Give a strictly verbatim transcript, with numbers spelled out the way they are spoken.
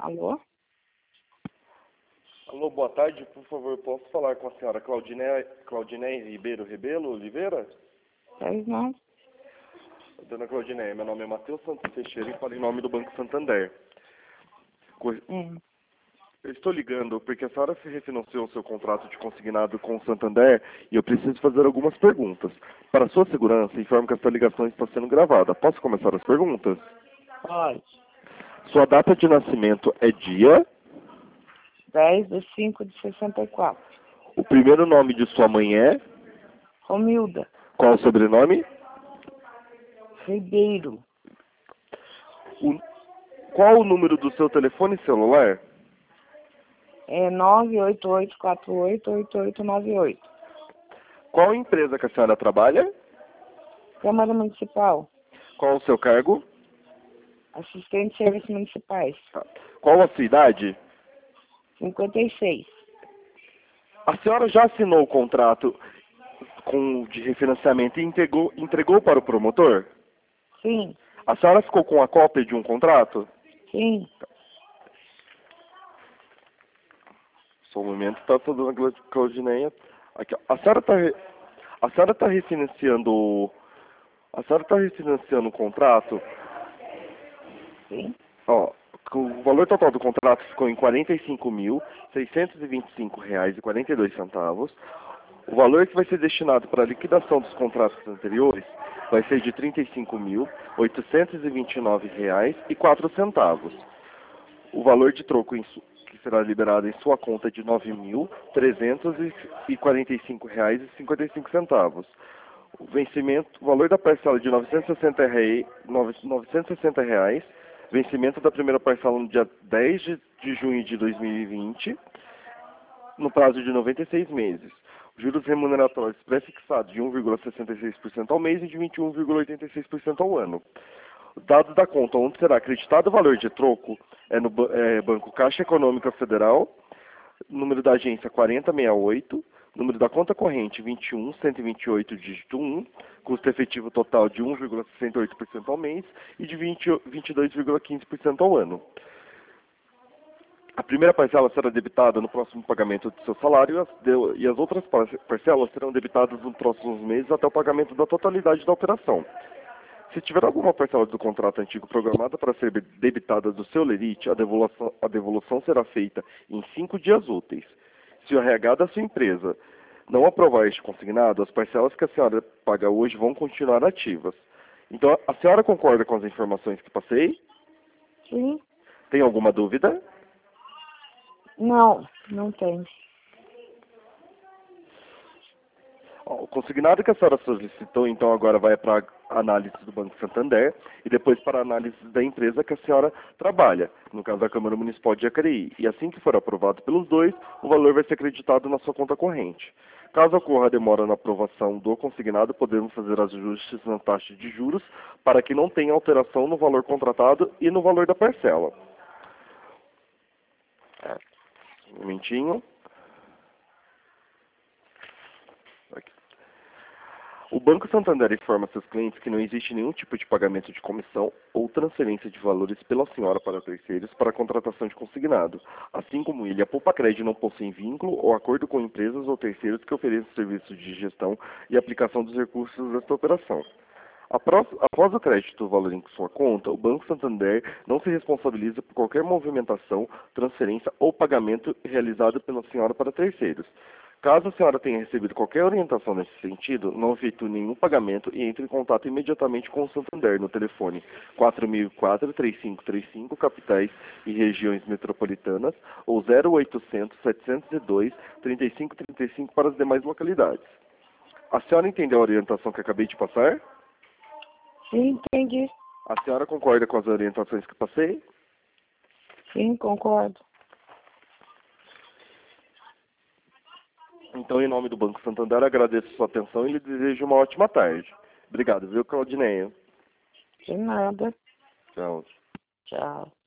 Alô? Alô, boa tarde. Por favor, posso falar com a senhora Claudiné, Claudiné Ribeiro Rebelo Oliveira? Pois não? Dona Claudiné, meu nome é Matheus Santos Teixeira e falo em nome do Banco Santander. Co- Hum. Eu estou ligando porque a senhora se refinanciou o seu contrato de consignado com o Santander e eu preciso fazer algumas perguntas. Para sua segurança, informo que esta ligação está sendo gravada. Posso começar as perguntas? Pode. Sua data de nascimento é dia? dez de cinco de sessenta e quatro. O primeiro nome de sua mãe é? Romilda. Qual o sobrenome? Ribeiro. O... Qual o número do seu telefone celular? É nove oito oito quatro oito oito oito nove oito. Qual empresa que a senhora trabalha? Câmara Municipal. Qual o seu cargo? Assistente de Serviços Municipais. Qual a sua idade? cinquenta e seis. A senhora já assinou o contrato com, de refinanciamento e entregou, entregou para o promotor? Sim. A senhora ficou com a cópia de um contrato? Sim. Só um momento, está toda a Claudineia. Aqui, ó. A senhora está a senhora está refinanciando a senhora está refinanciando o contrato? Sim. Ó, o valor total do contrato ficou em quarenta e cinco mil, seiscentos e vinte e cinco reais e quarenta e dois centavos. O valor que vai ser destinado para a liquidação dos contratos anteriores vai ser de trinta e cinco mil, oitocentos e vinte e nove reais e quatro centavos. O valor de troco em su- que será liberado em sua conta é de nove mil, trezentos e quarenta e cinco reais e cinquenta e cinco centavos. O vencimento, o valor da parcela é de novecentos e sessenta reais, novecentos e sessenta reais, vencimento da primeira parcela no dia dez de, de junho de dois mil e vinte, no prazo de noventa e seis meses. Juros remuneratórios pré-fixados de um vírgula sessenta e seis por cento ao mês e de vinte e um vírgula oitenta e seis por cento ao ano. Dados da conta onde será acreditado o valor de troco é no ba- é, Banco Caixa Econômica Federal, número da agência quarenta sessenta e oito, número da conta corrente vinte e um, cento e vinte e oito, dígito um, custo efetivo total de um vírgula sessenta e oito por cento ao mês e de vinte, vinte e dois vírgula quinze por cento ao ano. A primeira parcela será debitada no próximo pagamento do seu salário e as, de- e as outras par- parcelas serão debitadas nos próximos meses até o pagamento da totalidade da operação. Se tiver alguma parcela do contrato antigo programada para ser debitada do seu lerite, a devolução, a devolução será feita em cinco dias úteis. Se o R H da sua empresa não aprovar este consignado, as parcelas que a senhora paga hoje vão continuar ativas. Então, a senhora concorda com as informações que passei? Sim. Tem alguma dúvida? Não, não tem. Ó, o consignado que a senhora solicitou, então, agora vai para a análise do Banco Santander e depois para a análise da empresa que a senhora trabalha, no caso da Câmara Municipal de Jacareí. E assim que for aprovado pelos dois, o valor vai ser acreditado na sua conta corrente. Caso ocorra demora na aprovação do consignado, podemos fazer ajustes na taxa de juros para que não tenha alteração no valor contratado e no valor da parcela. Um momentinho. Aqui. O Banco Santander informa seus clientes que não existe nenhum tipo de pagamento de comissão ou transferência de valores pela senhora para terceiros para a contratação de consignado. Assim como ele, a Poupa Crédito não possui vínculo ou acordo com empresas ou terceiros que ofereçam serviços de gestão e aplicação dos recursos desta operação. Após, após o crédito do valor em sua conta, o Banco Santander não se responsabiliza por qualquer movimentação, transferência ou pagamento realizado pela senhora para terceiros. Caso a senhora tenha recebido qualquer orientação nesse sentido, não efetue nenhum pagamento e entre em contato imediatamente com o Santander no telefone quatro mil e quatro, três cinco três cinco, capitais e regiões metropolitanas, ou zero oitocentos, setecentos e dois, trinta e cinco trinta e cinco para as demais localidades. A senhora entendeu a orientação que acabei de passar? Sim, entendi. A senhora concorda com as orientações que passei? Sim, concordo. Então, em nome do Banco Santander, agradeço sua atenção e lhe desejo uma ótima tarde. Obrigado, viu, Claudineia? De nada. Tchau. Tchau.